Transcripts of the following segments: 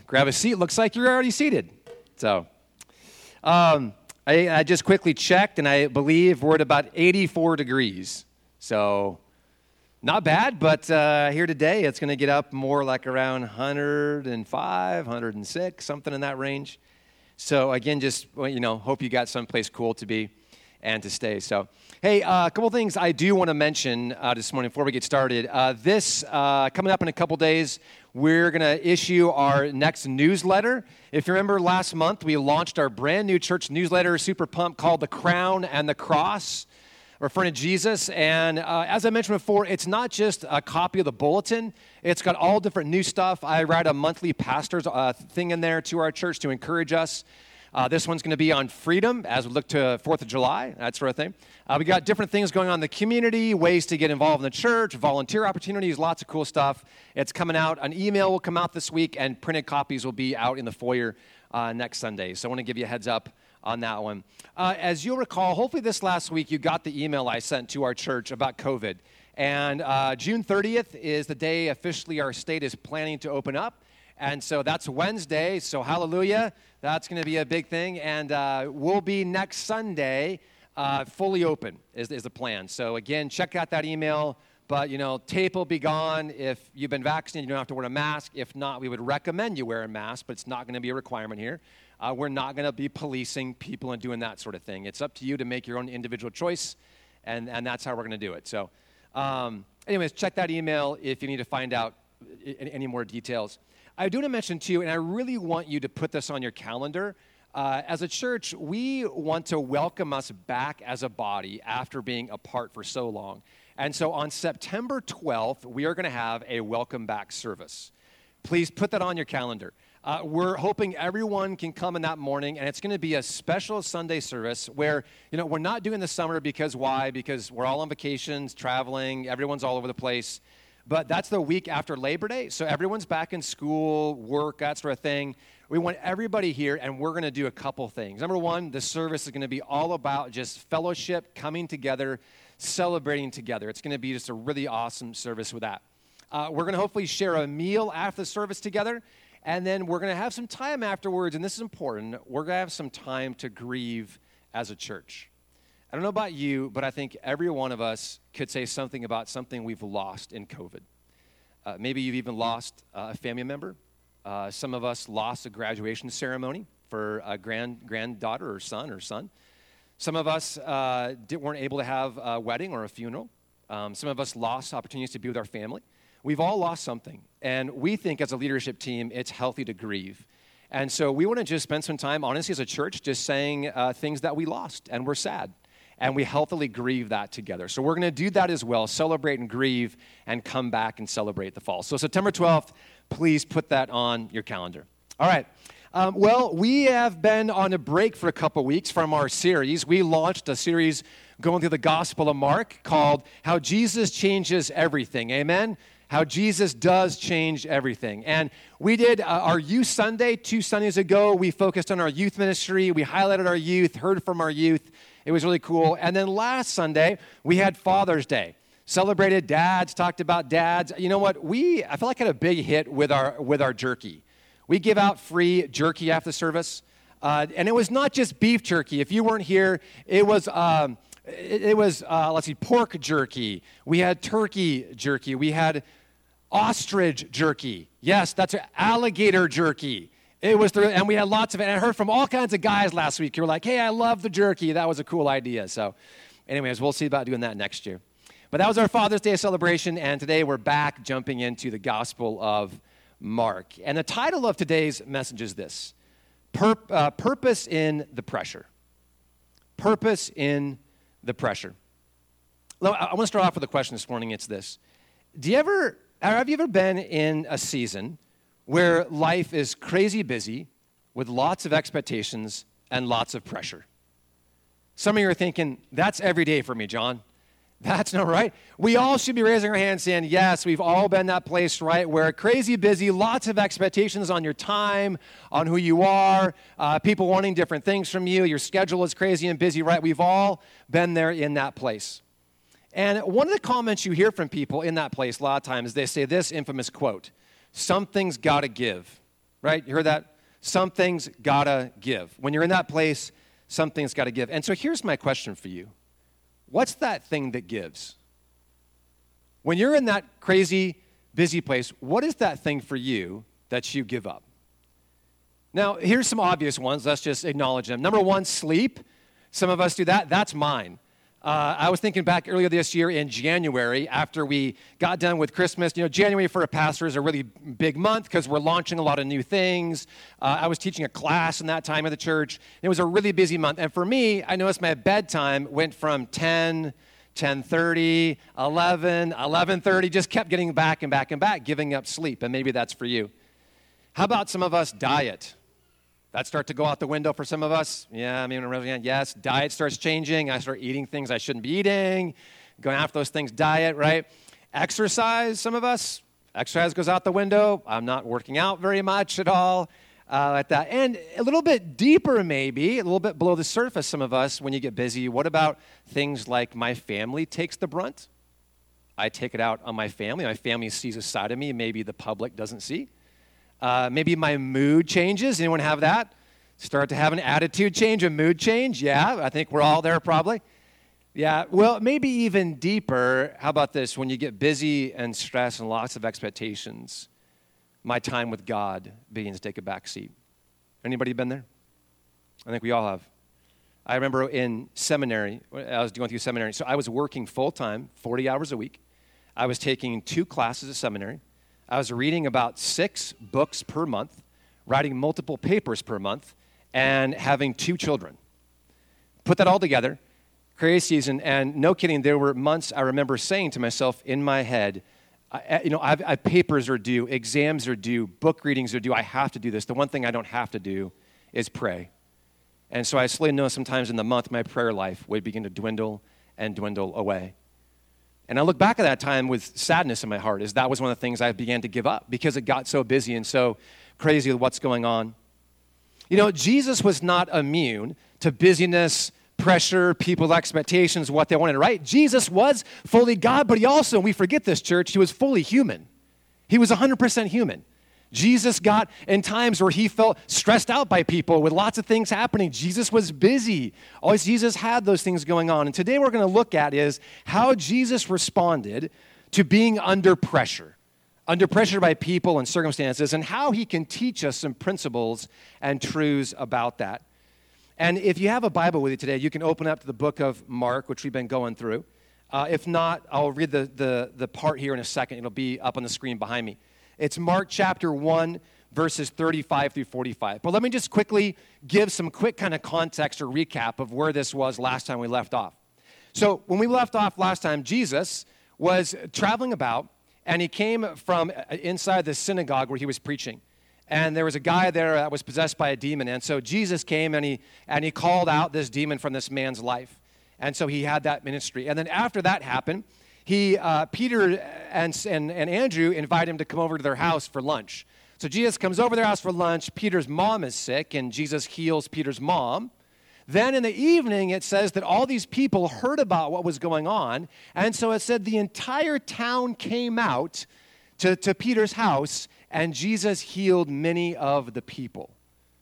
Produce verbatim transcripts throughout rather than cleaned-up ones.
grab a seat. Looks like you're already seated. So, um, I, I just quickly checked, and I believe we're at about eighty-four degrees. So, not bad, but uh, here today, it's going to get up more like around one hundred five, one hundred six, something in that range. So, again, just, well, you know, hope you got someplace cool to be and to stay. So, hey, uh, a couple things I do want to mention uh, this morning before we get started. Uh, this, uh, coming up in a couple days, we're going to issue our next newsletter. If you remember last month, we launched our brand new church newsletter, super pumped, called The Crown and the Cross, referring to Jesus. And uh, as I mentioned before, it's not just a copy of the bulletin. It's got all different new stuff. I write a monthly pastor's uh, thing in there to our church to encourage us. Uh, this one's going to be on freedom as we look to fourth of July, that sort of thing. Uh, we got different things going on in the community, ways to get involved in the church, volunteer opportunities, lots of cool stuff. It's coming out. An email will come out this week, and printed copies will be out in the foyer uh, next Sunday. So I want to give you a heads up on that one. Uh, as you'll recall, hopefully this last week you got the email I sent to our church about COVID. And uh, June thirtieth is the day officially our state is planning to open up. And so that's Wednesday, so hallelujah. That's going to be a big thing. And uh, we'll be next Sunday uh, fully open is, is the plan. So again, check out that email. But, you know, tape will be gone. If you've been vaccinated, you don't have to wear a mask. If not, we would recommend you wear a mask, but it's not going to be a requirement here. Uh, we're not going to be policing people and doing that sort of thing. It's up to you to make your own individual choice, and, and that's how we're going to do it. So um, anyways, check that email if you need to find out any, any more details. I do want to mention, too, and I really want you to put this on your calendar. Uh, as a church, we want to welcome us back as a body after being apart for so long. And so on September twelfth, we are going to have a welcome back service. Please put that on your calendar. Uh, we're hoping everyone can come in that morning, and it's going to be a special Sunday service where, you know, we're not doing the summer because why? Because we're all on vacations, traveling, everyone's all over the place. But that's the week after Labor Day, so everyone's back in school, work, that sort of thing. We want everybody here, and we're going to do a couple things. Number one, the service is going to be all about just fellowship, coming together, celebrating together. It's going to be just a really awesome service with that. Uh, we're going to hopefully share a meal after the service together, and then we're going to have some time afterwards, and this is important, we're going to have some time to grieve as a church. I don't know about you, but I think every one of us could say something about something we've lost in COVID. Uh, maybe you've even lost uh, a family member. Uh, some of us lost a graduation ceremony for a grand granddaughter or son or son. Some of us uh, did, weren't able to have a wedding or a funeral. Um, some of us lost opportunities to be with our family. We've all lost something, and we think as a leadership team it's healthy to grieve. And so we want to just spend some time, honestly, as a church, just saying uh, things that we lost and we're sad. And we healthily grieve that together. So we're going to do that as well, celebrate and grieve, and come back and celebrate the fall. So September twelfth, please put that on your calendar. All right. Um, well, we have been on a break for a couple weeks from our series. We launched a series going through the Gospel of Mark called How Jesus Changes Everything. Amen? How Jesus does change everything. And we did uh, our Youth Sunday two Sundays ago. We focused on our youth ministry. We highlighted our youth, heard from our youth. It was really cool. And then last Sunday, we had Father's Day. Celebrated dads, talked about dads. You know what? We, I feel like, had a big hit with our with our jerky. We give out free jerky after the service. Uh, and it was not just beef jerky. If you weren't here, it was, um, it, it was uh, let's see, pork jerky. We had turkey jerky. We had ostrich jerky. Yes, that's alligator jerky. It was, the, and we had lots of it. And I heard from all kinds of guys last week who were like, hey, I love the jerky. That was a cool idea. So anyways, we'll see about doing that next year. But that was our Father's Day celebration, and today we're back jumping into the Gospel of Mark. And the title of today's message is this, Pur- uh, Purpose in the Pressure. Purpose in the Pressure. Well, I want to start off with a question this morning. It's this. Do you ever, have you ever been in a season where life is crazy busy with lots of expectations and lots of pressure? Some of you are thinking, that's every day for me, John. That's not right. We all should be raising our hands saying, yes, we've all been that place, right, where crazy busy, lots of expectations on your time, on who you are, uh, people wanting different things from you, your schedule is crazy and busy, right? We've all been there in that place. And one of the comments you hear from people in that place a lot of times, they say this infamous quote, something's got to give. right? You heard that? Something's gotta give. When you're in that place, something's gotta give. And so here's my question for you. What's that thing that gives? When you're in that crazy, busy place, what is that thing for you that you give up? Now, here's some obvious ones. Let's just acknowledge them. Number one, sleep. Some of us do that. That's mine. Uh, I was thinking back earlier this year in January after we got done with Christmas. You know, January for a pastor is a really big month because we're launching a lot of new things. Uh, I was teaching a class in that time at the church. It was a really busy month. And for me, I noticed my bedtime went from ten, ten thirty, eleven, eleven thirty, just kept getting back and back and back, giving up sleep. And maybe that's for you. How about some of us diet? That start to go out the window for some of us? Yeah, I mean, yes, diet starts changing. I start eating things I shouldn't be eating, going after those things, diet, right? Exercise, some of us, exercise goes out the window. I'm not working out very much at all uh, at that. And a little bit deeper maybe, a little bit below the surface, some of us, when you get busy, what about things like my family takes the brunt? I take it out on my family. My family sees a side of me maybe the public doesn't see. Uh, maybe my mood changes. Anyone have that? Start to have an attitude change, a mood change? Yeah, I think we're all there probably. Yeah, well, maybe even deeper. How about this? When you get busy and stressed and lots of expectations, my time with God begins to take a back seat. Anybody been there? I think we all have. I remember in seminary, I was going through seminary, so I was working full-time, forty hours a week. I was taking two classes at seminary. I was reading about six books per month, writing multiple papers per month, and having two children. Put that all together, crazy season, and no kidding, there were months I remember saying to myself in my head, I, you know, I've, I, papers are due, exams are due, book readings are due, I have to do this. The one thing I don't have to do is pray. And so I slowly know sometimes in the month my prayer life would begin to dwindle and dwindle away. And I look back at that time with sadness in my heart, as that was one of the things I began to give up because it got so busy and so crazy with what's going on. You know, Jesus was not immune to busyness, pressure, people's expectations, what they wanted, right? Jesus was fully God, but he also, we forget this, church, he was fully human. He was one hundred percent human. Jesus got in times where he felt stressed out by people with lots of things happening. Jesus was busy. Always Jesus had those things going on. And today we're going to look at is how Jesus responded to being under pressure, under pressure by people and circumstances, and how he can teach us some principles and truths about that. And if you have a Bible with you today, you can open up to the book of Mark, which we've been going through. Uh, if not, I'll read the, the, the part here in a second. It'll be up on the screen behind me. It's Mark chapter one, verses thirty-five through forty-five. But let me just quickly give some quick kind of context or recap of where this was last time we left off. So when we left off last time, Jesus was traveling about, and he came from inside the synagogue where he was preaching. And there was a guy there that was possessed by a demon. And so Jesus came, and he and he called out this demon from this man's life. And so he had that ministry. And then after that happened, He, uh, Peter and, and, and Andrew invite him to come over to their house for lunch. So Jesus comes over to their house for lunch. Peter's mom is sick, and Jesus heals Peter's mom. Then in the evening, it says that all these people heard about what was going on, and so it said the entire town came out to, to Peter's house, and Jesus healed many of the people.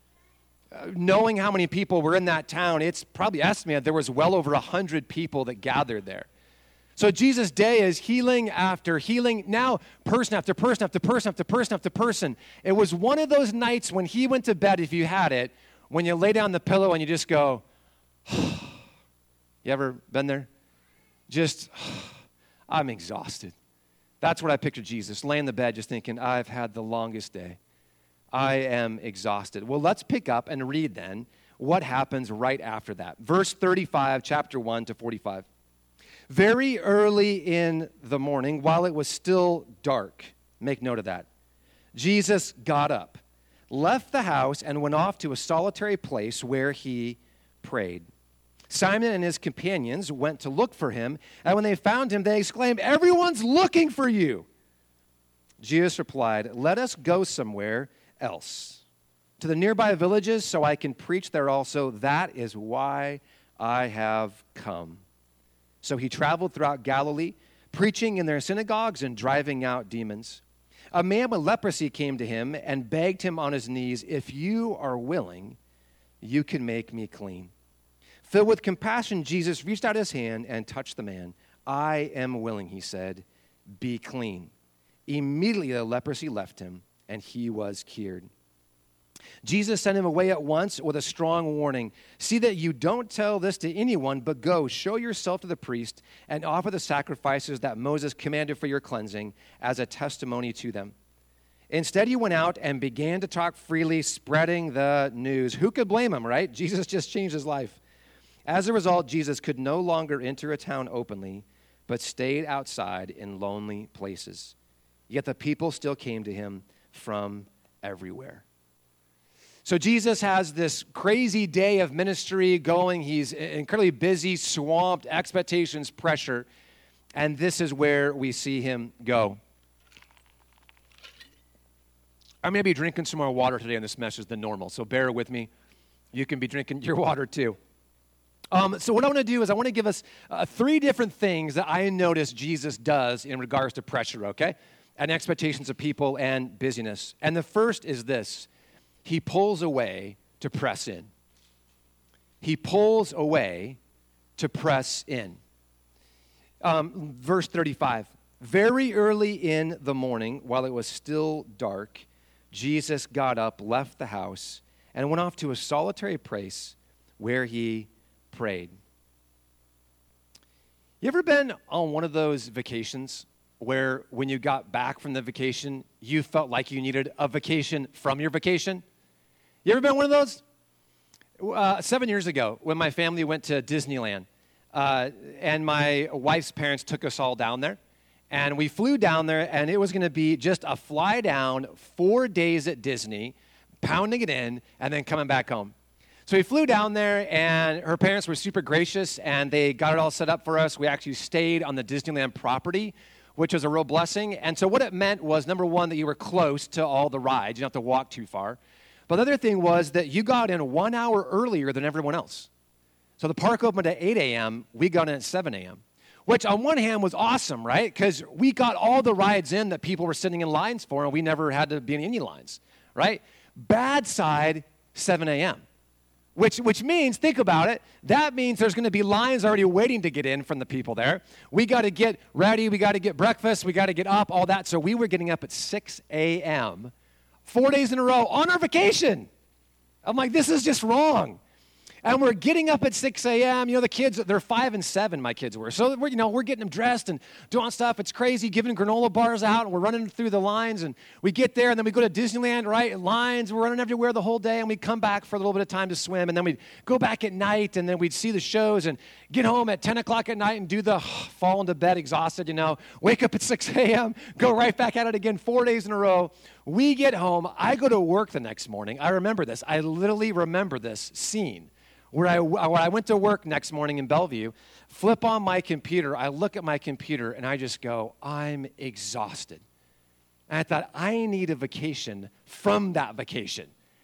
Uh, knowing how many people were in that town, it's probably estimated there was well over one hundred people that gathered there. So Jesus' day is healing after healing, now person after person after person after person after person. It was one of those nights when he went to bed, if you had it, when you lay down the pillow and you just go, you ever been there? Just, I'm exhausted. That's what I pictured Jesus, laying in the bed just thinking, I've had the longest day. I am exhausted. Well, let's pick up and read then what happens right after that. Verse thirty-five, chapter one to forty-five. Very early in the morning, while it was still dark, make note of that, Jesus got up, left the house, and went off to a solitary place where he prayed. Simon and his companions went to look for him, and when they found him, they exclaimed, "Everyone's looking for you." Jesus replied, "Let us go somewhere else, to the nearby villages, so I can preach there also. That is why I have come." So he traveled throughout Galilee, preaching in their synagogues and driving out demons. a man with leprosy came to him and begged him on his knees, "If you are willing, you can make me clean." Filled with compassion, Jesus reached out his hand and touched the man. "I am willing," he said, "be clean." Immediately the leprosy left him, and he was cured. Jesus sent him away at once with a strong warning. "See that you don't tell this to anyone, but go, show yourself to the priest, and offer the sacrifices that Moses commanded for your cleansing as a testimony to them." Instead, he went out and began to talk freely, spreading the news. Who could blame him, right? Jesus just changed his life. As a result, Jesus could no longer enter a town openly, but stayed outside in lonely places. Yet the people still came to him from everywhere. So Jesus has this crazy day of ministry going. He's incredibly busy, swamped, expectations, pressure. And this is where we see him go. I'm going to be drinking some more water today on this message than normal, so bear with me. You can be drinking your water too. Um, so what I want to do is I want to give us uh, three different things that I notice Jesus does in regards to pressure, okay? And expectations of people and busyness. And the first is this. He pulls away to press in. He pulls away to press in. Um, verse thirty-five. Very early in the morning, while it was still dark, Jesus got up, left the house, and went off to a solitary place where he prayed. You ever been on one of those vacations where when you got back from the vacation, you felt like you needed a vacation from your vacation? You ever been one of those? Uh, seven years ago, when my family went to Disneyland, uh, and my wife's parents took us all down there, and we flew down there, and it was going to be just a fly down, four days at Disney, pounding it in, and then coming back home. So we flew down there, and her parents were super gracious, and they got it all set up for us. We actually stayed on the Disneyland property, which was a real blessing. And so what it meant was, number one, that you were close to all the rides. You didn't have to walk too far. But the other thing was that you got in one hour earlier than everyone else. So the park opened at eight a.m., we got in at seven a.m., which on one hand was awesome, right? Because we got all the rides in that people were sitting in lines for, and we never had to be in any lines, right? Bad side, seven a.m., which, which means, think about it, that means there's going to be lines already waiting to get in from the people there. We got to get ready, we got to get breakfast, we got to get up, all that. So we were getting up at six a.m., four days in a row on our vacation. I'm like, this is just wrong. And we're getting up at six a.m. You know, the kids, they're five and seven, my kids were. So, we're, you know, we're getting them dressed and doing stuff. It's crazy, giving granola bars out, and we're running through the lines. And we get there, and then we go to Disneyland, right? Lines, we're running everywhere the whole day, and we come back for a little bit of time to swim. And then we'd go back at night, and then we'd see the shows and get home at ten o'clock at night and do the fall into bed exhausted, you know. Wake up at six a.m., go right back at it again four days in a row. We get home. I go to work the next morning. I remember this. I literally remember this scene. Where I, when I went to work next morning in Bellevue, flip on my computer, I look at my computer, and I just go, I'm exhausted. And I thought, I need a vacation from that vacation.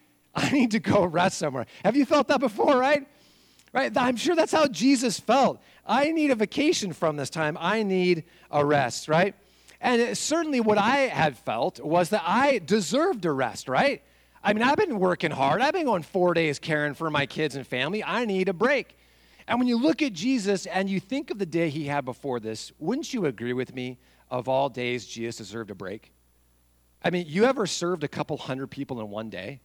I need to go rest somewhere. Have you felt that before, right? Right? I'm sure that's how Jesus felt. I need a vacation from this time. I need a rest, right? And certainly what I had felt was that I deserved a rest, right? I mean, I've been working hard. I've been going four days caring for my kids and family. I need a break. And when you look at Jesus and you think of the day he had before this, wouldn't you agree with me, of all days, Jesus deserved a break? I mean, you ever served a couple hundred people in one day?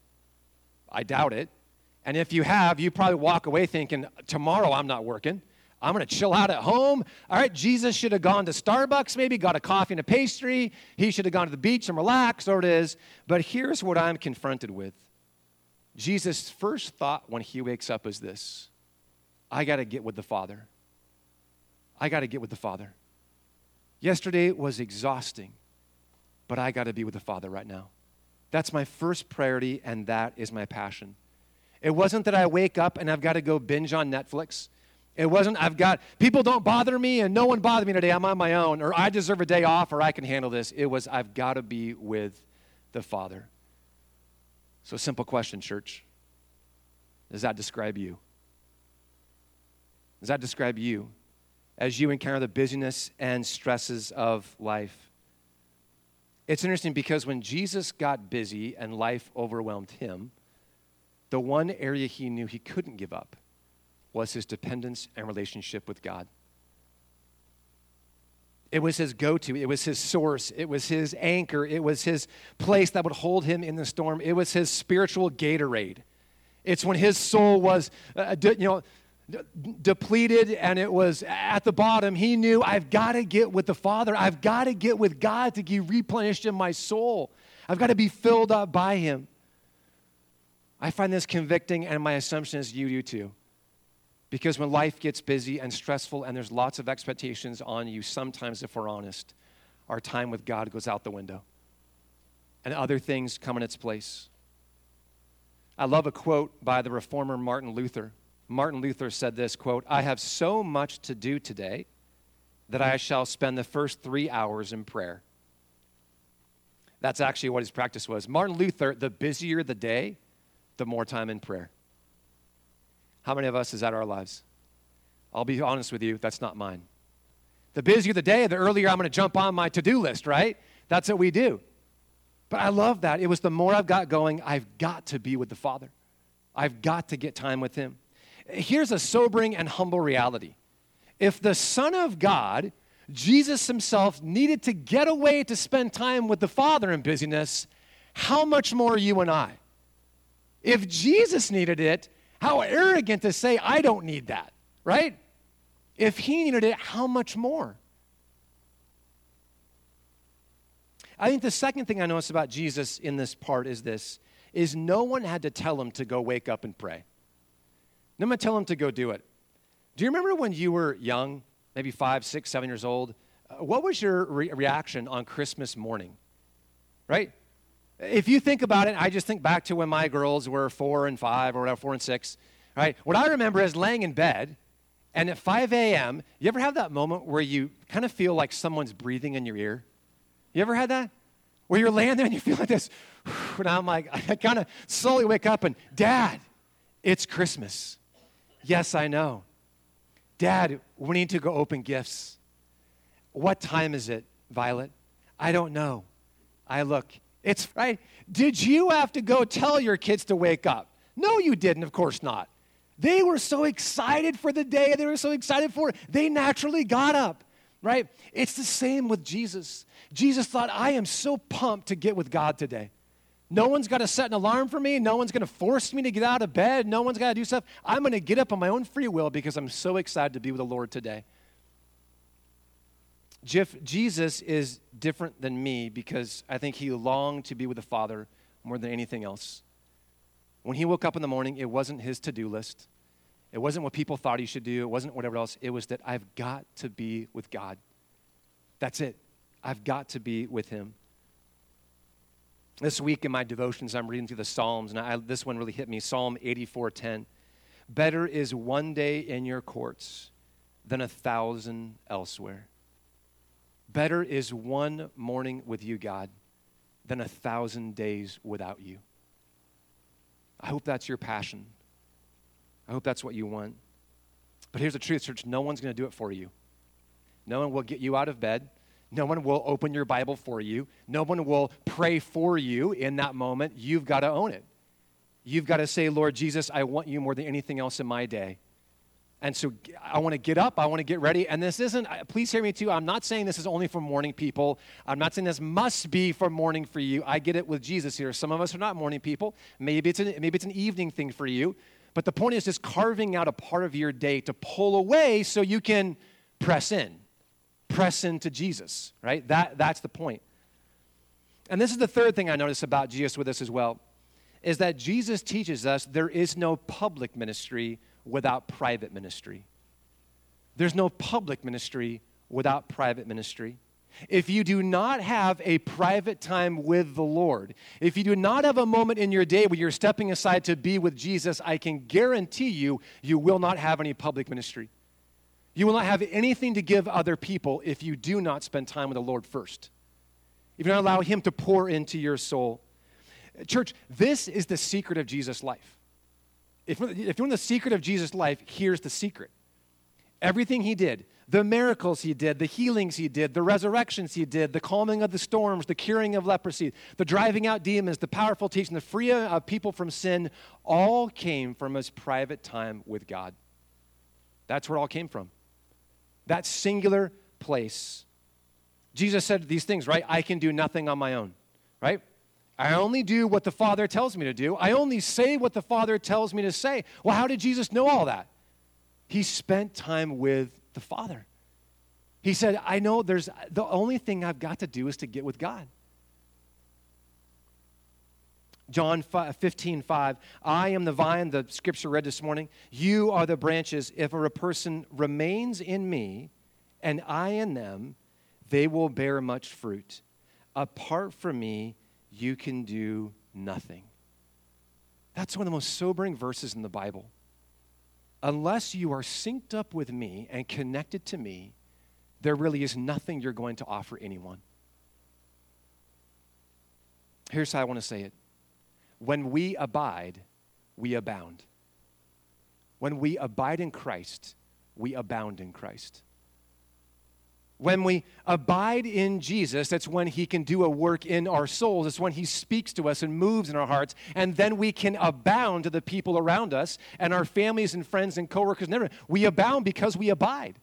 I doubt it. And if you have, you probably walk away thinking, tomorrow I'm not working. I'm going to chill out at home. All right, Jesus should have gone to Starbucks maybe, got a coffee and a pastry. He should have gone to the beach and relaxed, or it is. But here's what I'm confronted with. Jesus' first thought when he wakes up is this: I got to get with the Father. I got to get with the Father. Yesterday was exhausting, but I got to be with the Father right now. That's my first priority, and that is my passion. It wasn't that I wake up and I've got to go binge on Netflix. It wasn't, I've got, people don't bother me and no one bothered me today, I'm on my own, or I deserve a day off, or I can handle this. It was, I've got to be with the Father. So simple question, church. Does that describe you? Does that describe you as you encounter the busyness and stresses of life? It's interesting because when Jesus got busy and life overwhelmed him, the one area he knew he couldn't give up was his dependence and relationship with God. It was his go-to. It was his source. It was his anchor. It was his place that would hold him in the storm. It was his spiritual Gatorade. It's when his soul was, uh, de- you know, de- depleted and it was at the bottom. He knew, I've got to get with the Father. I've got to get with God to get replenished in my soul. I've got to be filled up by him. I find this convicting, and my assumption is you do too. Because when life gets busy and stressful and there's lots of expectations on you, sometimes, if we're honest, our time with God goes out the window. And other things come in its place. I love a quote by the reformer Martin Luther. Martin Luther said this, quote, "I have so much to do today that I shall spend the first three hours in prayer." That's actually what his practice was. Martin Luther, the busier the day, the more time in prayer. How many of us is that our lives? I'll be honest with you, that's not mine. The busier the day, the earlier I'm going to jump on my to-do list, right? That's what we do. But I love that. It was the more I've got going, I've got to be with the Father. I've got to get time with him. Here's a sobering and humble reality. If the Son of God, Jesus himself, needed to get away to spend time with the Father in busyness, how much more you and I? If Jesus needed it, how arrogant to say, I don't need that, right? If he needed it, how much more? I think the second thing I notice about Jesus in this part is this, is no one had to tell him to go wake up and pray. No one tell him to go do it. Do you remember when you were young, maybe five, six, seven years old? Uh, what was your re- reaction on Christmas morning, right? If you think about it, I just think back to when my girls were four and five or whatever, four and six, right? What I remember is laying in bed, and at five a.m., you ever have that moment where you kind of feel like someone's breathing in your ear? You ever had that? Where you're laying there and you feel like this, and I'm like, I kind of slowly wake up and, Dad, it's Christmas. Yes, I know. Dad, we need to go open gifts. What time is it, Violet? I don't know. I look. It's right. Did you have to go tell your kids to wake up? No, you didn't. Of course not. They were so excited for the day. They were so excited for it. They naturally got up, right? It's the same with Jesus. Jesus thought, I am so pumped to get with God today. No one's got to set an alarm for me. No one's going to force me to get out of bed. No one's got to do stuff. I'm going to get up on my own free will because I'm so excited to be with the Lord today. Jeff, Jesus is different than me because I think he longed to be with the Father more than anything else. When he woke up in the morning, it wasn't his to-do list. It wasn't what people thought he should do. It wasn't whatever else. It was that I've got to be with God. That's it. I've got to be with him. This week in my devotions, I'm reading through the Psalms, and I, this one really hit me, Psalm eighty-four ten. Better is one day in your courts than a thousand elsewhere. Better is one morning with you, God, than a thousand days without you. I hope that's your passion. I hope that's what you want. But here's the truth, church. No one's going to do it for you. No one will get you out of bed. No one will open your Bible for you. No one will pray for you in that moment. You've got to own it. You've got to say, Lord Jesus, I want you more than anything else in my day. And so I want to get up. I want to get ready. And this isn't, please hear me too. I'm not saying this is only for morning people. I'm not saying this must be for morning for you. I get it with Jesus here. Some of us are not morning people. Maybe it's an, maybe it's an evening thing for you. But the point is just carving out a part of your day to pull away so you can press in. Press into Jesus, right? That, that's the point. And this is the third thing I notice about Jesus with us as well, is that Jesus teaches us there is no public ministry without private ministry. There's no public ministry without private ministry. If you do not have a private time with the Lord, if you do not have a moment in your day where you're stepping aside to be with Jesus, I can guarantee you, you will not have any public ministry. You will not have anything to give other people if you do not spend time with the Lord first. If you don't allow him to pour into your soul. Church, this is the secret of Jesus' life. If, if you want the secret of Jesus' life, here's the secret. Everything he did, the miracles he did, the healings he did, the resurrections he did, the calming of the storms, the curing of leprosy, the driving out demons, the powerful teaching, the freeing of people from sin, all came from his private time with God. That's where it all came from. That singular place. Jesus said these things, right? I can do nothing on my own, right? I only do what the Father tells me to do. I only say what the Father tells me to say. Well, how did Jesus know all that? He spent time with the Father. He said, I know there's the only thing I've got to do is to get with God. John fifteen five, I am the vine, the scripture read this morning. You are the branches. If a person remains in me and I in them, they will bear much fruit. Apart from me, you can do nothing. That's one of the most sobering verses in the Bible. Unless you are synced up with me and connected to me, there really is nothing you're going to offer anyone. Here's how I want to say it. When we abide, we abound. When we abide in Christ, we abound in Christ. When we abide in Jesus, that's when he can do a work in our souls. It's when he speaks to us and moves in our hearts. And then we can abound to the people around us and our families and friends and coworkers and everyone. We abound because we abide.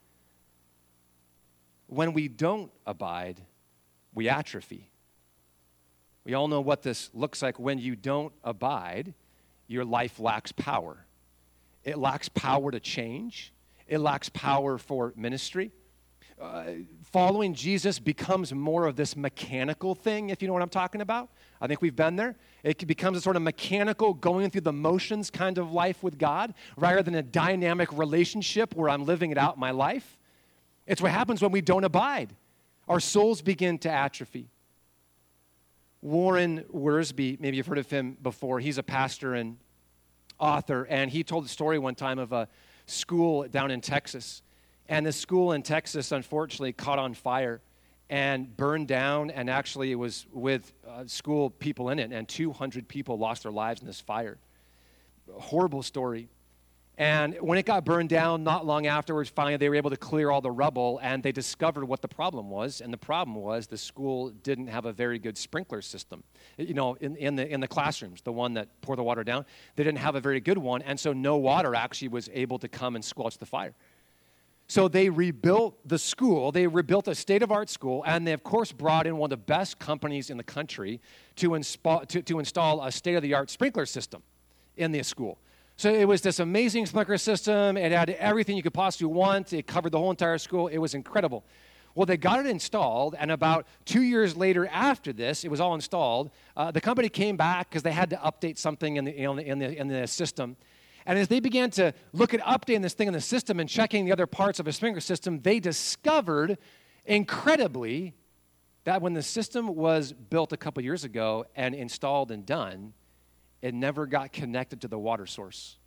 When we don't abide, we atrophy. We all know what this looks like. When you don't abide, your life lacks power. It lacks power to change. It lacks power for ministry. Uh, following Jesus becomes more of this mechanical thing, if you know what I'm talking about. I think we've been there. It becomes a sort of mechanical, going through the motions kind of life with God, rather than a dynamic relationship where I'm living it out in my life. It's what happens when we don't abide. Our souls begin to atrophy. Warren Wiersbe, maybe you've heard of him before. He's a pastor and author, and he told a story one time of a school down in Texas. And the school in Texas, unfortunately, caught on fire and burned down, and actually it was with uh, school people in it, and two hundred people lost their lives in this fire. Horrible story. And when it got burned down, not long afterwards, finally they were able to clear all the rubble, and they discovered what the problem was. And the problem was the school didn't have a very good sprinkler system. You know, in, in the in the classrooms, the one that poured the water down, they didn't have a very good one, and so no water actually was able to come and squelch the fire. So they rebuilt the school. They rebuilt a state-of-art school, and they, of course, brought in one of the best companies in the country to, inspa- to, to install a state-of-the-art sprinkler system in the school. So it was this amazing sprinkler system. It had everything you could possibly want. It covered the whole entire school. It was incredible. Well, they got it installed, and about two years later after this, it was all installed, uh, the company came back because they had to update something in the, you know, in the, in the system. And as they began to look at updating this thing in the system and checking the other parts of a sprinkler system, they discovered, incredibly, that when the system was built a couple years ago and installed and done, it never got connected to the water source.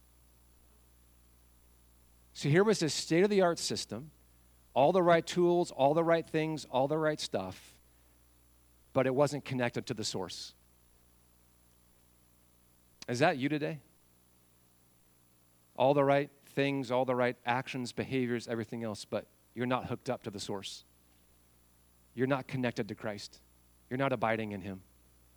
So here was this state-of-the-art system, all the right tools, all the right things, all the right stuff, but it wasn't connected to the source. Is that you today? All the right things, all the right actions, behaviors, everything else, but you're not hooked up to the source. You're not connected to Christ. You're not abiding in him.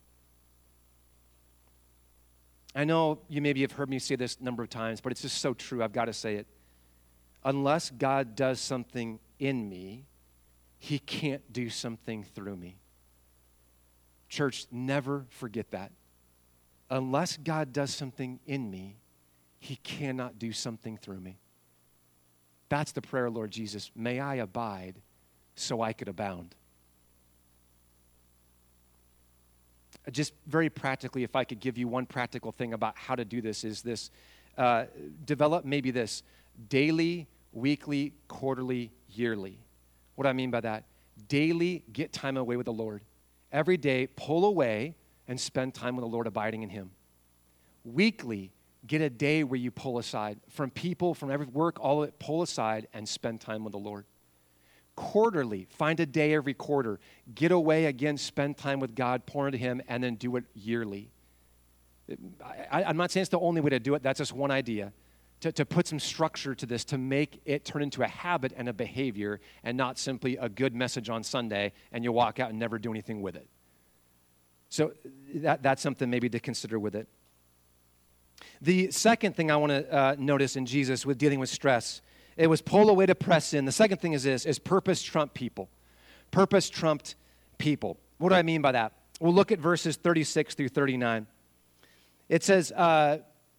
I know you maybe have heard me say this a number of times, but it's just so true. I've got to say it. Unless God does something in me, he can't do something through me. Church, never forget that. Unless God does something in me, he cannot do something through me. That's the prayer, Lord Jesus. May I abide so I could abound. Just very practically, if I could give you one practical thing about how to do this, is this. Uh, develop maybe this daily, weekly, quarterly, yearly. What do I mean by that? Daily, get time away with the Lord. Every day, pull away and spend time with the Lord, abiding in him. Weekly, get a day where you pull aside from people, from every work, all of it, pull aside and spend time with the Lord. Quarterly, find a day every quarter. Get away again, spend time with God, pour into him, and then do it yearly. I, I'm not saying it's the only way to do it. That's just one idea. to, to put some structure to this to make it turn into a habit and a behavior and not simply a good message on Sunday and you walk out and never do anything with it. So that, that's something maybe to consider with it. The second thing I want to uh, notice in Jesus with dealing with stress, it was pull away to press in. The second thing is this, is purpose trumped people. Purpose trumped people. What do I mean by that? We'll look at verses thirty-six through thirty-nine. It says, uh,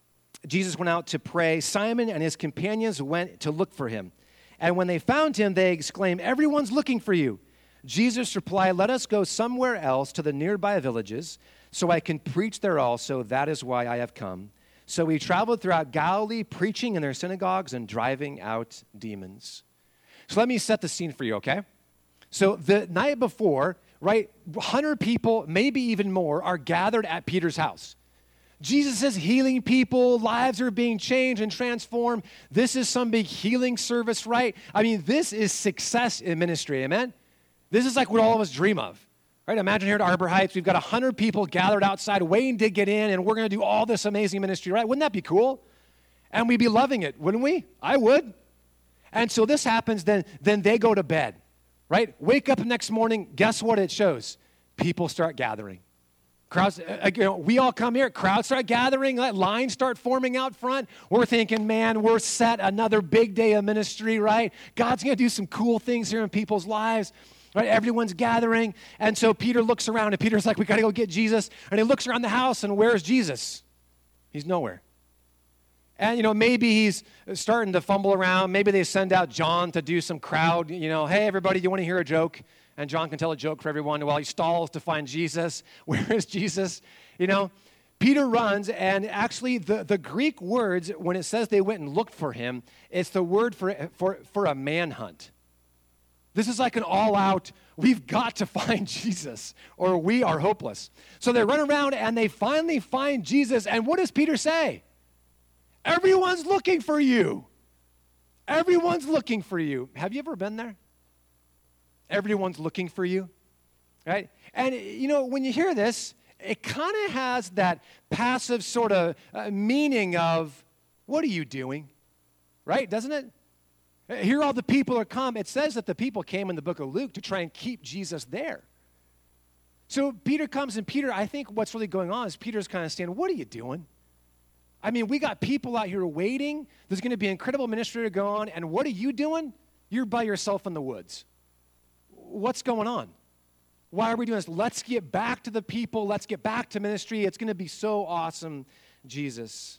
Jesus went out to pray. Simon and his companions went to look for him. And when they found him, they exclaimed, "Everyone's looking for you." Jesus replied, "Let us go somewhere else to the nearby villages, so I can preach there also. That is why I have come." So he traveled throughout Galilee, preaching in their synagogues and driving out demons. So let me set the scene for you, okay? So the night before, right, one hundred people, maybe even more, are gathered at Peter's house. Jesus is healing people, lives are being changed and transformed. This is some big healing service, right? I mean, this is success in ministry, amen? This is like what all of us dream of. Right, imagine here at Arbor Heights, we've got one hundred people gathered outside waiting to get in, and we're going to do all this amazing ministry, right? Wouldn't that be cool? And we'd be loving it, wouldn't we? I would. And so this happens, then, then they go to bed, right? Wake up the next morning, guess what it shows? People start gathering. Crowds, uh, you know, we all come here, crowds start gathering, lines start forming out front. We're thinking, man, we're set, another big day of ministry, right? God's going to do some cool things here in people's lives. Right, everyone's gathering, and so Peter looks around, and Peter's like, we got to go get Jesus, and he looks around the house, and where's Jesus? He's nowhere. And, you know, maybe he's starting to fumble around. Maybe they send out John to do some crowd, you know, hey, everybody, you want to hear a joke? And John can tell a joke for everyone while he stalls to find Jesus. Where is Jesus? You know, Peter runs, and actually the, the Greek words, when it says they went and looked for him, it's the word for, for, for a manhunt. This is like an all-out, we've got to find Jesus, or we are hopeless. So they run around, and they finally find Jesus, and what does Peter say? Everyone's looking for you. Everyone's looking for you. Have you ever been there? Everyone's looking for you, right? And, you know, when you hear this, it kind of has that passive sort of uh, meaning of, what are you doing, right? Doesn't it? Here all the people are come. It says that the people came in the book of Luke to try and keep Jesus there. So Peter comes, and Peter, I think what's really going on is Peter's kind of saying, what are you doing? I mean, we got people out here waiting. There's going to be incredible ministry to go on, and what are you doing? You're by yourself in the woods. What's going on? Why are we doing this? Let's get back to the people. Let's get back to ministry. It's going to be so awesome, Jesus.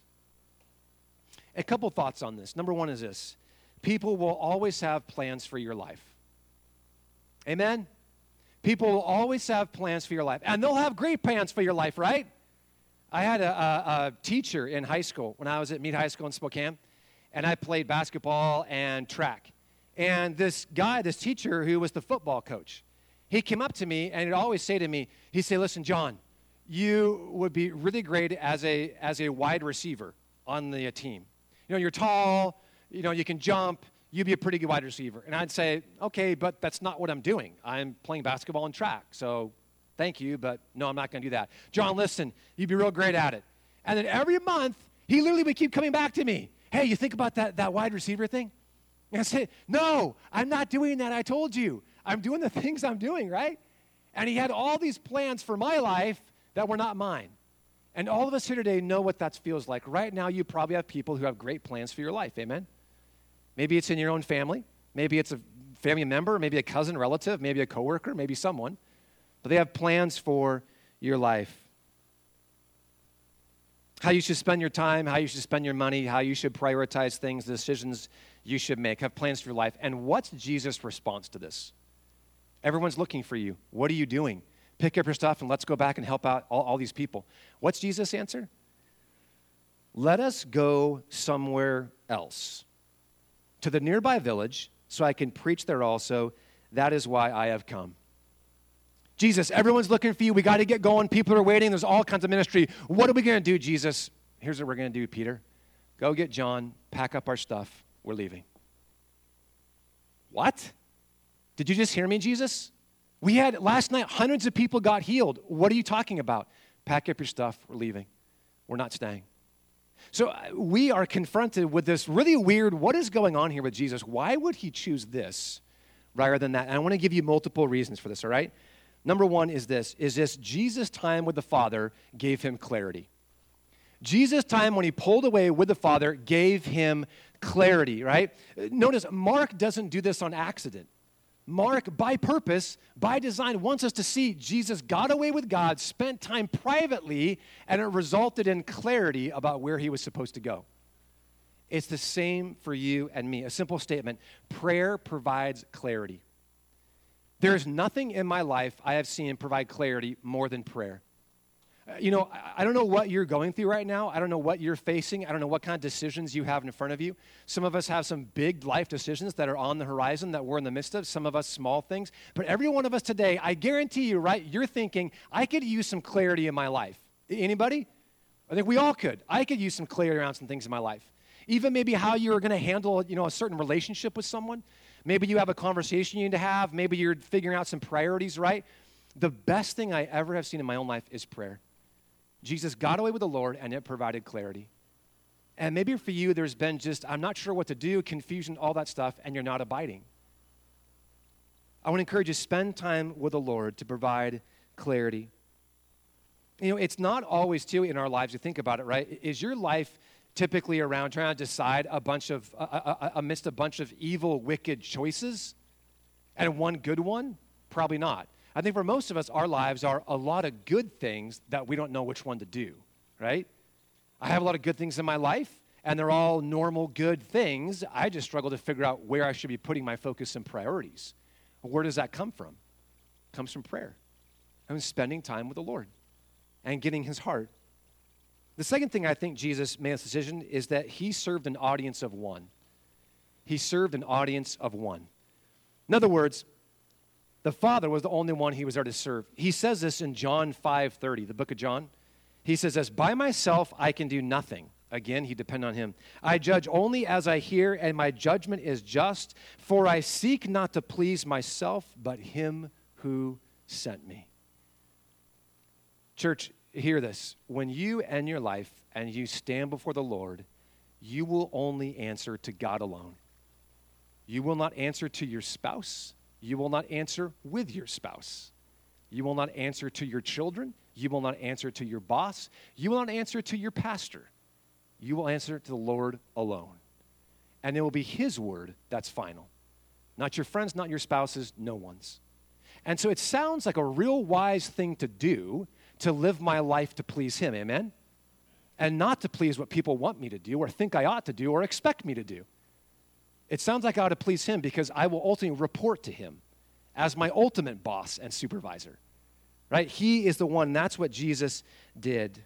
A couple thoughts on this. Number one is this. People will always have plans for your life. Amen? People will always have plans for your life. And they'll have great plans for your life, right? I had a, a, a teacher in high school when I was at Meade High School in Spokane, and I played basketball and track. And this guy, this teacher who was the football coach, he came up to me and he'd always say to me, he'd say, listen, John, you would be really great as a, as a wide receiver on the team. You know, you're tall, you know, you can jump, you'd be a pretty good wide receiver. And I'd say, okay, but that's not what I'm doing. I'm playing basketball and track, so thank you, but no, I'm not going to do that. John, listen, you'd be real great at it. And then every month, he literally would keep coming back to me. Hey, you think about that, that wide receiver thing? And I said, no, I'm not doing that. I told you. I'm doing the things I'm doing, right? And he had all these plans for my life that were not mine. And all of us here today know what that feels like. Right now, you probably have people who have great plans for your life, amen? Maybe it's in your own family. Maybe it's a family member, maybe a cousin, relative, maybe a coworker, maybe someone. But they have plans for your life. How you should spend your time, how you should spend your money, how you should prioritize things, the decisions you should make, have plans for your life. And what's Jesus' response to this? Everyone's looking for you. What are you doing? Pick up your stuff and let's go back and help out all, all these people. What's Jesus' answer? Let us go somewhere else, to the nearby village, so I can preach there also. That is why I have come. Jesus, everyone's looking for you. We got to get going. People are waiting. There's all kinds of ministry. What are we going to do, Jesus? Here's what we're going to do, Peter. Go get John, pack up our stuff. We're leaving. What? Did you just hear me, Jesus? We had, last night, hundreds of people got healed. What are you talking about? Pack up your stuff. We're leaving. We're not staying. So uh, we are confronted with this really weird, what is going on here with Jesus? Why would he choose this rather than that? And I want to give you multiple reasons for this, all right? Number one is this, is this Jesus' time with the Father gave him clarity. Jesus' time when he pulled away with the Father gave him clarity, right? Notice Mark doesn't do this on accident. Mark, by purpose, by design, wants us to see Jesus got away with God, spent time privately, and it resulted in clarity about where he was supposed to go. It's the same for you and me. A simple statement, prayer provides clarity. There is nothing in my life I have seen provide clarity more than prayer. You know, I don't know what you're going through right now. I don't know what you're facing. I don't know what kind of decisions you have in front of you. Some of us have some big life decisions that are on the horizon that we're in the midst of. Some of us small things. But every one of us today, I guarantee you, right, you're thinking, I could use some clarity in my life. Anybody? I think we all could. I could use some clarity around some things in my life. Even maybe how you're going to handle, you know, a certain relationship with someone. Maybe you have a conversation you need to have. Maybe you're figuring out some priorities, right? The best thing I ever have seen in my own life is prayer. Jesus got away with the Lord, and it provided clarity. And maybe for you, there's been just, I'm not sure what to do, confusion, all that stuff, and you're not abiding. I want to encourage you to spend time with the Lord to provide clarity. You know, it's not always, too, in our lives, you think about it, right? Is your life typically around trying to decide a bunch of, uh, uh, amidst a bunch of evil, wicked choices, and one good one? Probably not. I think for most of us, our lives are a lot of good things that we don't know which one to do, right? I have a lot of good things in my life, and they're all normal good things. I just struggle to figure out where I should be putting my focus and priorities. Where does that come from? It comes from prayer. I'm spending time with the Lord and getting his heart. The second thing I think Jesus made this decision is that he served an audience of one. He served an audience of one. In other words, the Father was the only one he was there to serve. He says this in John five thirty, the book of John. He says this, by myself I can do nothing. Again, he depends on him. I judge only as I hear, and my judgment is just, for I seek not to please myself, but him who sent me. Church, hear this. When you end your life and you stand before the Lord, you will only answer to God alone. You will not answer to your spouse. You will not answer with your spouse. You will not answer to your children. You will not answer to your boss. You will not answer to your pastor. You will answer to the Lord alone. And it will be his word that's final. Not your friends, not your spouses, no one's. And so it sounds like a real wise thing to do to live my life to please him, amen? And not to please what people want me to do or think I ought to do or expect me to do. It sounds like I ought to please him because I will ultimately report to him as my ultimate boss and supervisor, right? He is the one. That's what Jesus did.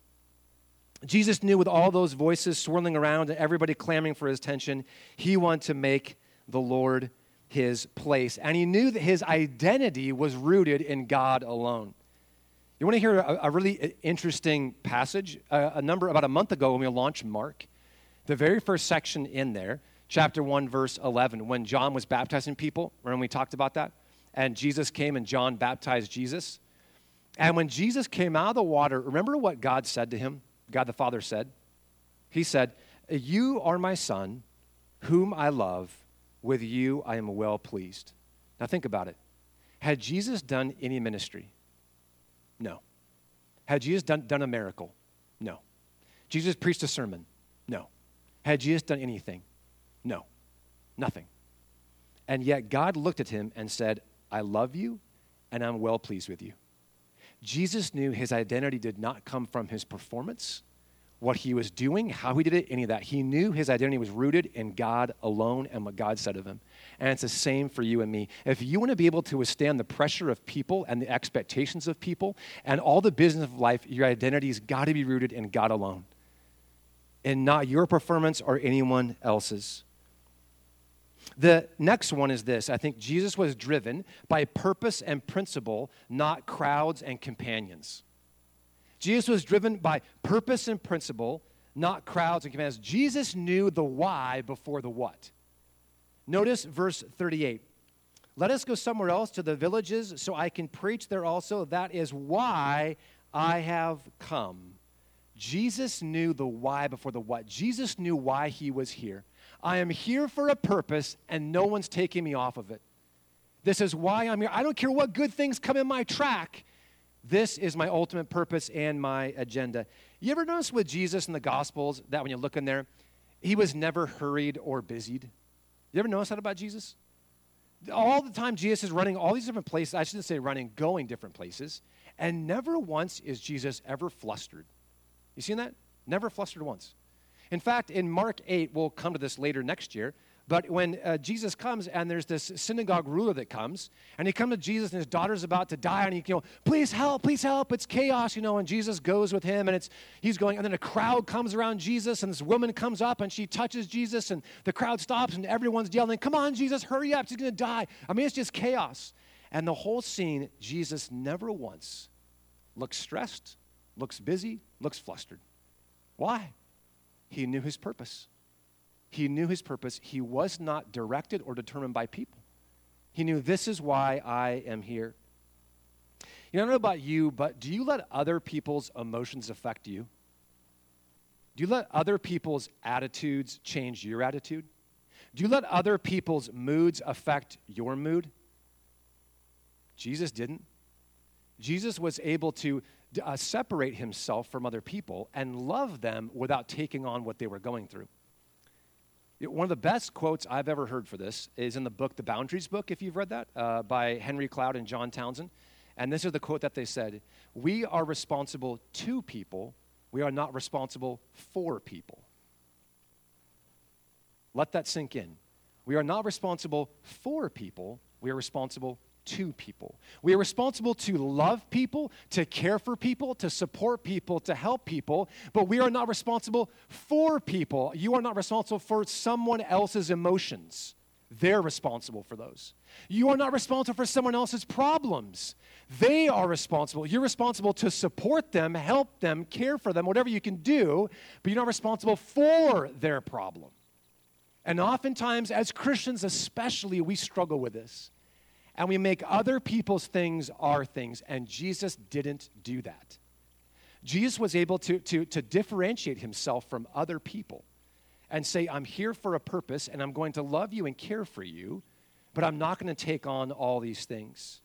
Jesus knew with all those voices swirling around and everybody clamoring for his attention, he wanted to make the Lord his place. And he knew that his identity was rooted in God alone. You want to hear a, a really interesting passage? A, a number, about a month ago when we launched Mark, the very first section in there, chapter one, verse eleven, when John was baptizing people, remember we talked about that? And Jesus came and John baptized Jesus. And when Jesus came out of the water, remember what God said to him? God the Father said? He said, you are my son, whom I love. With you I am well pleased. Now think about it. Had Jesus done any ministry? No. Had Jesus done, done a miracle? No. Jesus preached a sermon? No. Had Jesus done anything? No, nothing. And yet God looked at him and said, I love you and I'm well pleased with you. Jesus knew his identity did not come from his performance, what he was doing, how he did it, any of that. He knew his identity was rooted in God alone and what God said of him. And it's the same for you and me. If you want to be able to withstand the pressure of people and the expectations of people and all the business of life, your identity's got to be rooted in God alone and not your performance or anyone else's. The next one is this. I think Jesus was driven by purpose and principle, not crowds and companions. Jesus was driven by purpose and principle, not crowds and companions. Jesus knew the why before the what. Notice verse thirty-eight. Let us go somewhere else to the villages so I can preach there also. That is why I have come. Jesus knew the why before the what. Jesus knew why he was here. I am here for a purpose, and no one's taking me off of it. This is why I'm here. I don't care what good things come in my track. This is my ultimate purpose and my agenda. You ever notice with Jesus in the Gospels that when you look in there, he was never hurried or busied? You ever notice that about Jesus? All the time Jesus is running all these different places. I shouldn't say running, going different places. And never once is Jesus ever flustered. You seen that? Never flustered once. In fact, in Mark eight, we'll come to this later next year, but when uh, Jesus comes and there's this synagogue ruler that comes, and he comes to Jesus and his daughter's about to die, and he, you know, please help, please help, it's chaos, you know, and Jesus goes with him, and it's he's going, and then a crowd comes around Jesus, and this woman comes up, and she touches Jesus, and the crowd stops, and everyone's yelling, come on, Jesus, hurry up, she's going to die. I mean, it's just chaos. And the whole scene, Jesus never once looks stressed, looks busy, looks flustered. Why? He knew his purpose. He knew his purpose. He was not directed or determined by people. He knew this is why I am here. You know, I don't know about you, but do you let other people's emotions affect you? Do you let other people's attitudes change your attitude? Do you let other people's moods affect your mood? Jesus didn't. Jesus was able to uh, separate himself from other people and love them without taking on what they were going through. One of the best quotes I've ever heard for this is in the book, The Boundaries Book, if you've read that, uh, by Henry Cloud and John Townsend. And this is the quote that they said, we are responsible to people, we are not responsible for people. Let that sink in. We are not responsible for people, we are responsible to people. We are responsible to love people, to care for people, to support people, to help people, but we are not responsible for people. You are not responsible for someone else's emotions. They're responsible for those. You are not responsible for someone else's problems. They are responsible. You're responsible to support them, help them, care for them, whatever you can do, but you're not responsible for their problem. And oftentimes, as Christians especially, we struggle with this. And we make other people's things our things, and Jesus didn't do that. Jesus was able to, to, to differentiate himself from other people and say, I'm here for a purpose, and I'm going to love you and care for you, but I'm not going to take on all these things.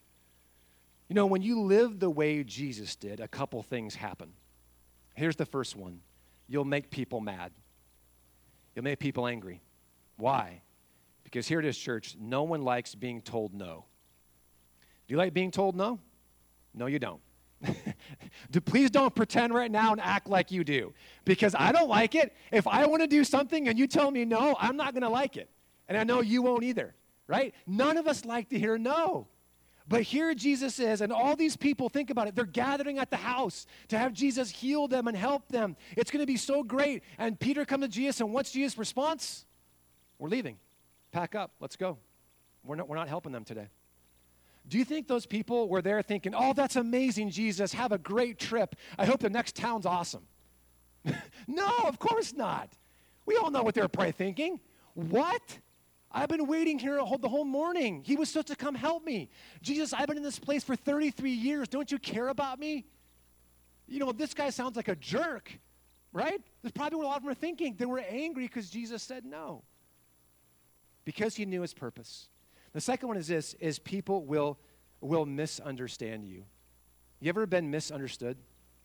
You know, when you live the way Jesus did, a couple things happen. Here's the first one. You'll make people mad. You'll make people angry. Why? Because here it is, church, no one likes being told no. Do you like being told no? No, you don't. do, please don't pretend right now and act like you do, because I don't like it. If I want to do something and you tell me no, I'm not going to like it. And I know you won't either, right? None of us like to hear no. But here Jesus is, and all these people, think about it, they're gathering at the house to have Jesus heal them and help them. It's going to be so great. And Peter comes to Jesus, and what's Jesus' response? We're leaving. Pack up, let's go. We're not, we're not helping them today. Do you think those people were there thinking, oh, that's amazing, Jesus, have a great trip. I hope the next town's awesome. No, of course not. We all know what they were probably thinking. What? I've been waiting here the whole morning. He was supposed to come help me. Jesus, I've been in this place for thirty-three years. Don't you care about me? You know, this guy sounds like a jerk, right? That's probably what a lot of them were thinking. They were angry because Jesus said no. Because he knew his purpose. The second one is this, is people will, will misunderstand you. You ever been misunderstood?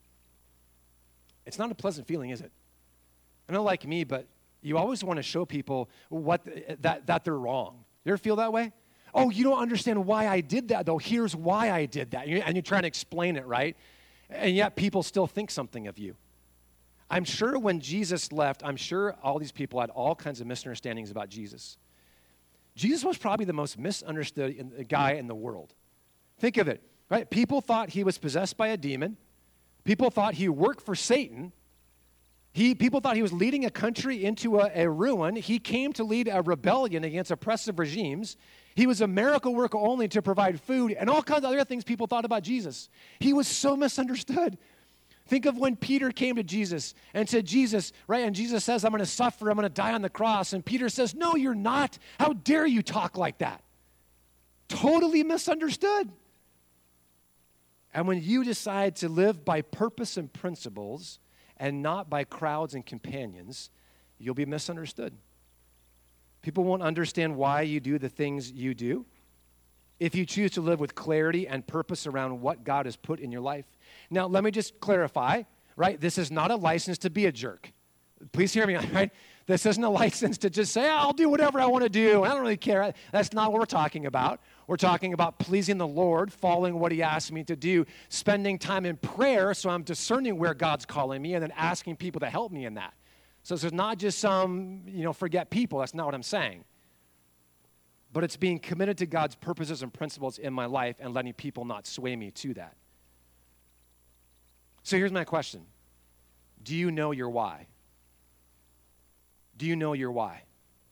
It's not a pleasant feeling, is it? I know like me, but you always want to show people what that, that they're wrong. You ever feel that way? Oh, you don't understand why I did that, though. Here's why I did that. And you're trying to explain it, right? And yet people still think something of you. I'm sure when Jesus left, I'm sure all these people had all kinds of misunderstandings about Jesus. Jesus was probably the most misunderstood in, guy in the world. Think of it, right? People thought he was possessed by a demon. People thought he worked for Satan. He, people thought he was leading a country into a, a ruin. He came to lead a rebellion against oppressive regimes. He was a miracle worker only to provide food and all kinds of other things people thought about Jesus. He was so misunderstood. Think of when Peter came to Jesus and said, Jesus, right? And Jesus says, I'm going to suffer. I'm going to die on the cross. And Peter says, no, you're not. How dare you talk like that? Totally misunderstood. And when you decide to live by purpose and principles and not by crowds and companions, you'll be misunderstood. People won't understand why you do the things you do. If you choose to live with clarity and purpose around what God has put in your life. Now, let me just clarify, right? This is not a license to be a jerk. Please hear me, right? This isn't a license to just say, oh, I'll do whatever I want to do. I don't really care. That's not what we're talking about. We're talking about pleasing the Lord, following what he asked me to do, spending time in prayer so I'm discerning where God's calling me, and then asking people to help me in that. So this is not just some, you know, forget people. That's not what I'm saying. But it's being committed to God's purposes and principles in my life and letting people not sway me to that. So here's my question. Do you know your why? Do you know your why?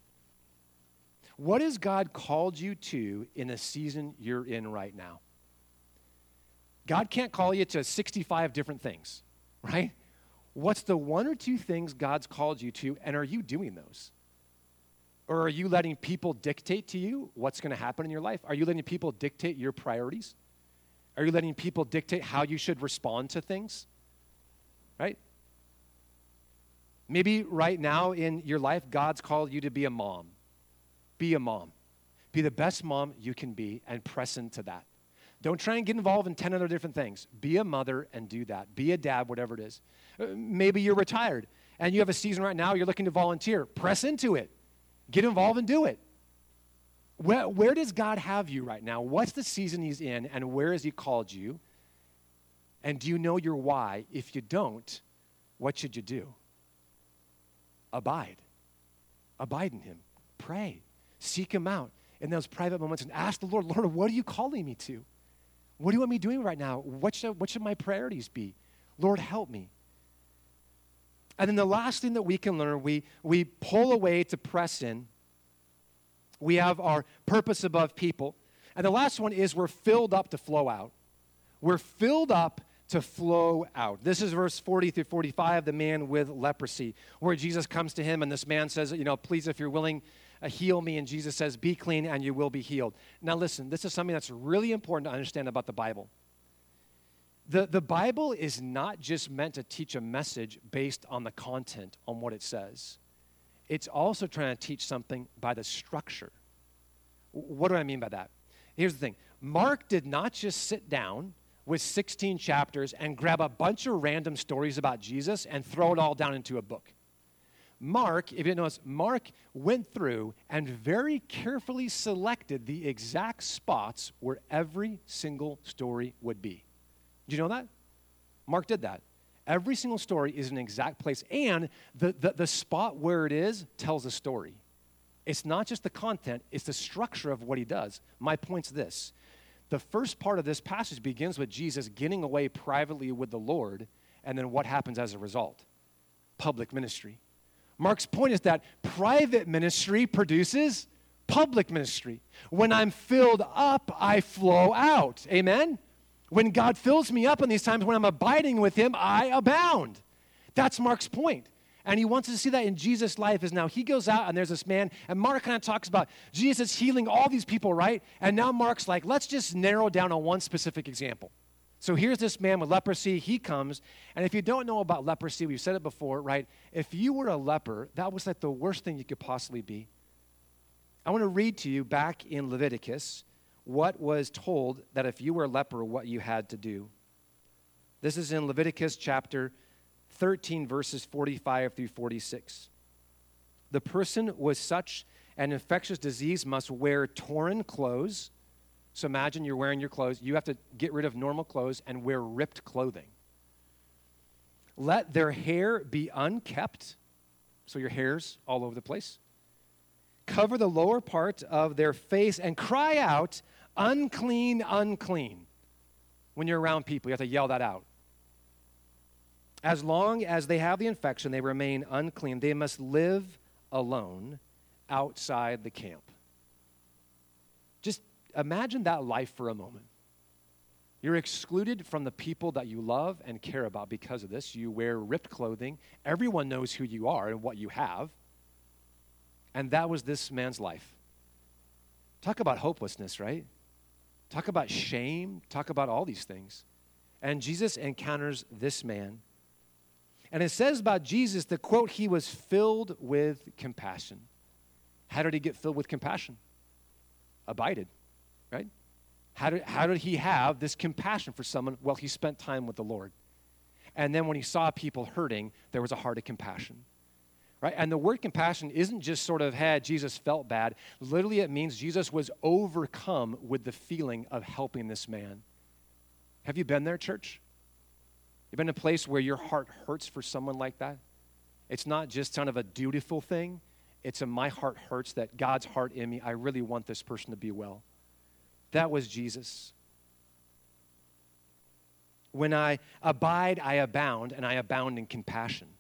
What has God called you to in the season you're in right now? God can't call you to sixty-five different things, right? What's the one or two things God's called you to, and are you doing those? Or are you letting people dictate to you what's going to happen in your life? Are you letting people dictate your priorities? Are you letting people dictate how you should respond to things? Right? Maybe right now in your life, God's called you to be a mom. Be a mom. Be the best mom you can be and press into that. Don't try and get involved in ten other different things. Be a mother and do that. Be a dad, whatever it is. Uh, maybe you're retired and you have a season right now, you're looking to volunteer. Press into it. Get involved and do it. Where, where does God have you right now? What's the season he's in, and where has he called you? And do you know your why? If you don't, what should you do? Abide. Abide in him. Pray. Seek him out in those private moments and ask the Lord, Lord, what are you calling me to? What do you want me doing right now? What should, what should my priorities be? Lord, help me. And then the last thing that we can learn, we, we pull away to press in. We have our purpose above people. And the last one is we're filled up to flow out. We're filled up to flow out. This is verse forty through forty-five, the man with leprosy, where Jesus comes to him and this man says, you know, please, if you're willing, uh, heal me. And Jesus says, be clean and you will be healed. Now listen, this is something that's really important to understand about the Bible. The, the Bible is not just meant to teach a message based on the content, on what it says. It's also trying to teach something by the structure. What do I mean by that? Here's the thing. Mark did not just sit down with sixteen chapters and grab a bunch of random stories about Jesus and throw it all down into a book. Mark, if you notice, Mark went through and very carefully selected the exact spots where every single story would be. Do you know that? Mark did that. Every single story is an exact place, and the, the, the spot where it is tells a story. It's not just the content, it's the structure of what he does. My point's this. The first part of this passage begins with Jesus getting away privately with the Lord, and then what happens as a result? Public ministry. Mark's point is that private ministry produces public ministry. When I'm filled up, I flow out. Amen? When God fills me up in these times, when I'm abiding with him, I abound. That's Mark's point. And he wants us to see that in Jesus' life is now he goes out and there's this man, and Mark kind of talks about Jesus healing all these people, right? And now Mark's like, let's just narrow down on one specific example. So here's this man with leprosy. He comes, and if you don't know about leprosy, we've said it before, right? If you were a leper, that was like the worst thing you could possibly be. I want to read to you back in Leviticus what was told that if you were a leper, what you had to do. This is in Leviticus chapter thirteen, verses forty-five through forty-six. The person with such an infectious disease must wear torn clothes. So imagine you're wearing your clothes. You have to get rid of normal clothes and wear ripped clothing. Let their hair be unkept, so your hair's all over the place. Cover the lower part of their face and cry out, unclean, unclean. When you're around people, you have to yell that out. As long as they have the infection, they remain unclean. They must live alone outside the camp. Just imagine that life for a moment. You're excluded from the people that you love and care about because of this. You wear ripped clothing. Everyone knows who you are and what you have. And that was this man's life. Talk about hopelessness, right? Talk about shame. Talk about all these things. And Jesus encounters this man. And it says about Jesus, the quote, he was filled with compassion. How did he get filled with compassion? Abided, right? How did, how did he have this compassion for someone? Well, he spent time with the Lord. And then when he saw people hurting, there was a heart of compassion, right? And the word compassion isn't just sort of, hey, Jesus felt bad. Literally, it means Jesus was overcome with the feeling of helping this man. Have you been there, church? You've been in a place where your heart hurts for someone like that? It's not just kind of a dutiful thing. It's a my heart hurts, that God's heart in me, I really want this person to be well. That was Jesus. When I abide, I abound, and I abound in compassion.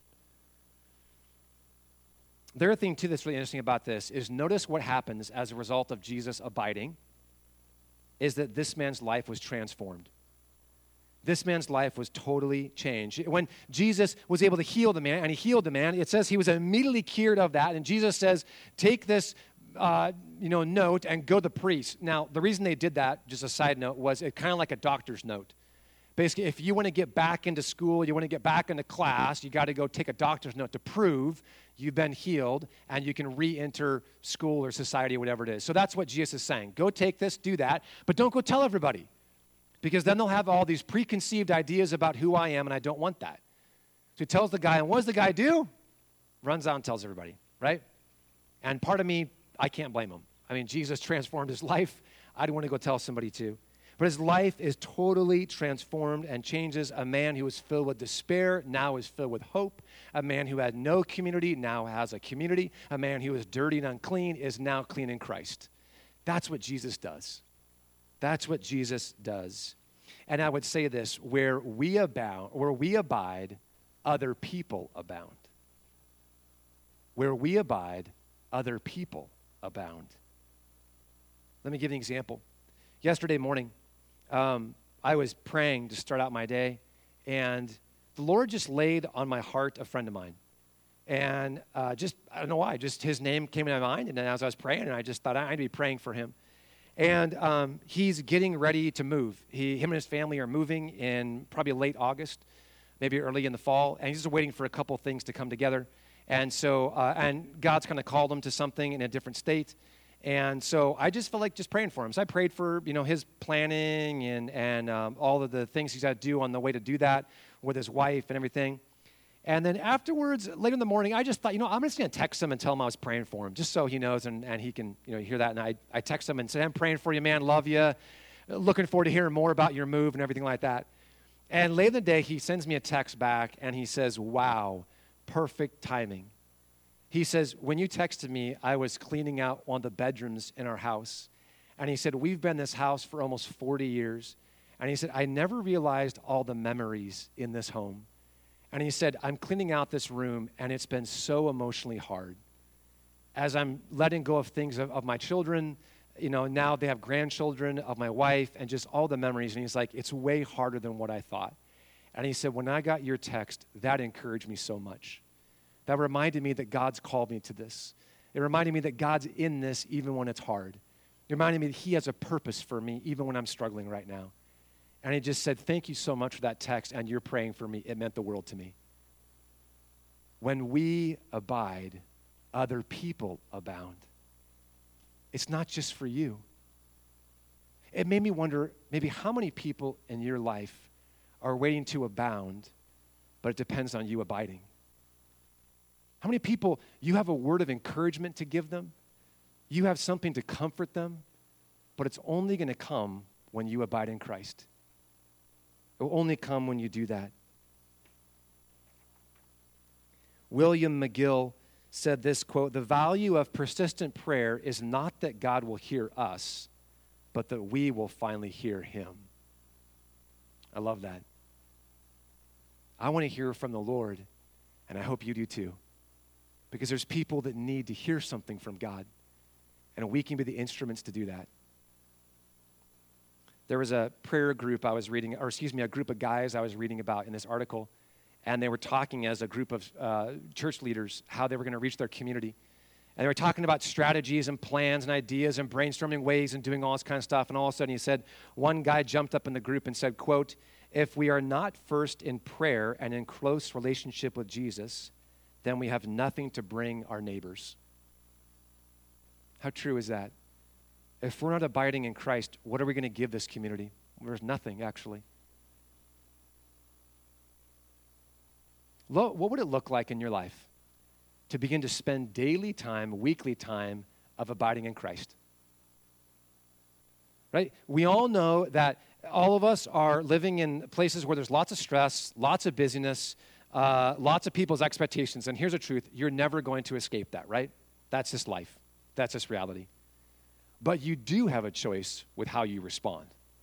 The other thing, too, that's really interesting about this is notice what happens as a result of Jesus abiding is that this man's life was transformed. This man's life was totally changed. When Jesus was able to heal the man, and he healed the man, it says he was immediately cured of that. And Jesus says, take this uh, you know, note and go to the priest. Now, the reason they did that, just a side note, was it kind of like a doctor's note. Basically, if you want to get back into school, you want to get back into class, you got to go take a doctor's note to prove you've been healed and you can re-enter school or society or whatever it is. So that's what Jesus is saying. Go take this, do that, but don't go tell everybody. Because then they'll have all these preconceived ideas about who I am, and I don't want that. So he tells the guy, and what does the guy do? Runs out and tells everybody, right? And part of me, I can't blame him. I mean, Jesus transformed his life. I'd want to go tell somebody too. But his life is totally transformed and changes. A man who was filled with despair now is filled with hope. A man who had no community now has a community. A man who was dirty and unclean is now clean in Christ. That's what Jesus does. That's what Jesus does. And I would say this, where we abound, where we abide, other people abound. Where we abide, other people abound. Let me give you an example. Yesterday morning, um, I was praying to start out my day, and the Lord just laid on my heart a friend of mine. And uh, just, I don't know why, just his name came to my mind, and then as I was praying, and I just thought I need to be praying for him. And um, he's getting ready to move. He, him and his family are moving in probably late August, maybe early in the fall, and he's just waiting for a couple things to come together. And so, uh, and God's kind of called him to something in a different state. And so I just felt like just praying for him. So I prayed for, you know, his planning and, and um, all of the things he's got to do on the way to do that with his wife and everything. And then afterwards, later in the morning, I just thought, you know, I'm just going to text him and tell him I was praying for him, just so he knows and, and he can, you know, hear that. And I, I text him and said, I'm praying for you, man, love you, looking forward to hearing more about your move and everything like that. And later in the day, he sends me a text back, and he says, wow, perfect timing. He says, when you texted me, I was cleaning out one of the bedrooms in our house. And he said, we've been in this house for almost forty years. And he said, I never realized all the memories in this home. And he said, I'm cleaning out this room, and it's been so emotionally hard. As I'm letting go of things of, of my children, you know, now they have grandchildren, of my wife, and just all the memories. And he's like, it's way harder than what I thought. And he said, when I got your text, that encouraged me so much. That reminded me that God's called me to this. It reminded me that God's in this even when it's hard. It reminded me that he has a purpose for me even when I'm struggling right now. And he just said, thank you so much for that text, and you're praying for me. It meant the world to me. When we abide, other people abound. It's not just for you. It made me wonder maybe how many people in your life are waiting to abound, but it depends on you abiding. How many people, you have a word of encouragement to give them, you have something to comfort them, but it's only going to come when you abide in Christ. It will only come when you do that. William McGill said this, quote, the value of persistent prayer is not that God will hear us, but that we will finally hear him. I love that. I want to hear from the Lord, and I hope you do too, because there's people that need to hear something from God, and we can be the instruments to do that. There was a prayer group I was reading, or excuse me, a group of guys I was reading about in this article, and they were talking as a group of uh, church leaders how they were going to reach their community. And they were talking about strategies and plans and ideas and brainstorming ways and doing all this kind of stuff. And all of a sudden he said, one guy jumped up in the group and said, quote, if we are not first in prayer and in close relationship with Jesus, then we have nothing to bring our neighbors. How true is that? If we're not abiding in Christ, what are we going to give this community? There's nothing, actually. Lo- What would it look like in your life to begin to spend daily time, weekly time of abiding in Christ? Right? We all know that all of us are living in places where there's lots of stress, lots of busyness, uh, lots of people's expectations. And here's the truth. You're never going to escape that, right? That's just life. That's just reality. But you do have a choice with how you respond.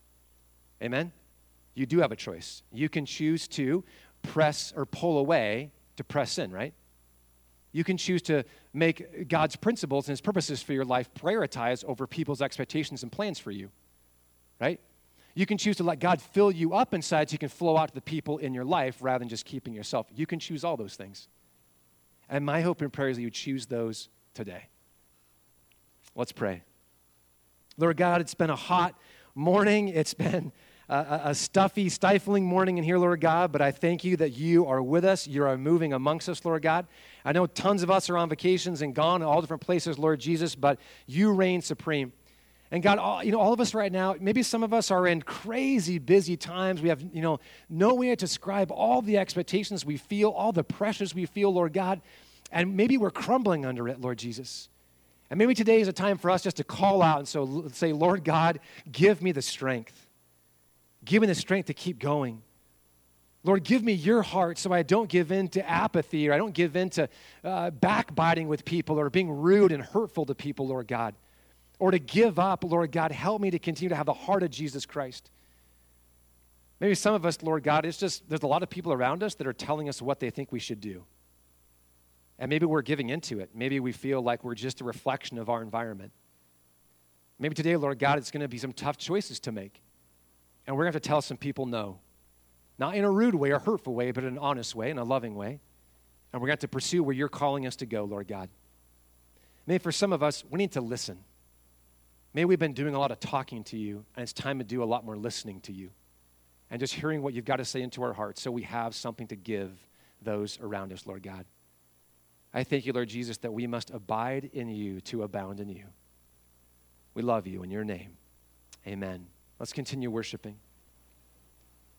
Amen? You do have a choice. You can choose to press or pull away to press in, right? You can choose to make God's principles and his purposes for your life prioritize over people's expectations and plans for you, right? You can choose to let God fill you up inside so you can flow out to the people in your life rather than just keeping yourself. You can choose all those things. And my hope and prayer is that you choose those today. Let's pray. Lord God, it's been a hot morning. It's been a, a stuffy, stifling morning in here, Lord God, but I thank you that you are with us. You are moving amongst us, Lord God. I know tons of us are on vacations and gone to all different places, Lord Jesus, but you reign supreme. And God, all, you know, all of us right now, maybe some of us are in crazy busy times. We have, you know, no way to describe all the expectations we feel, all the pressures we feel, Lord God, and maybe we're crumbling under it, Lord Jesus. And maybe today is a time for us just to call out and so say, Lord God, give me the strength. Give me the strength to keep going. Lord, give me your heart so I don't give in to apathy or I don't give in to uh, backbiting with people or being rude and hurtful to people, Lord God. Or to give up, Lord God, help me to continue to have the heart of Jesus Christ. Maybe some of us, Lord God, it's just there's a lot of people around us that are telling us what they think we should do. And maybe we're giving into it. Maybe we feel like we're just a reflection of our environment. Maybe today, Lord God, it's going to be some tough choices to make. And we're going to have to tell some people no. Not in a rude way or hurtful way, but in an honest way, in a loving way. And we're going to have to pursue where you're calling us to go, Lord God. Maybe for some of us, we need to listen. Maybe we've been doing a lot of talking to you, and it's time to do a lot more listening to you. And just hearing what you've got to say into our hearts so we have something to give those around us, Lord God. I thank you, Lord Jesus, that we must abide in you to abound in you. We love you in your name. Amen. Let's continue worshiping.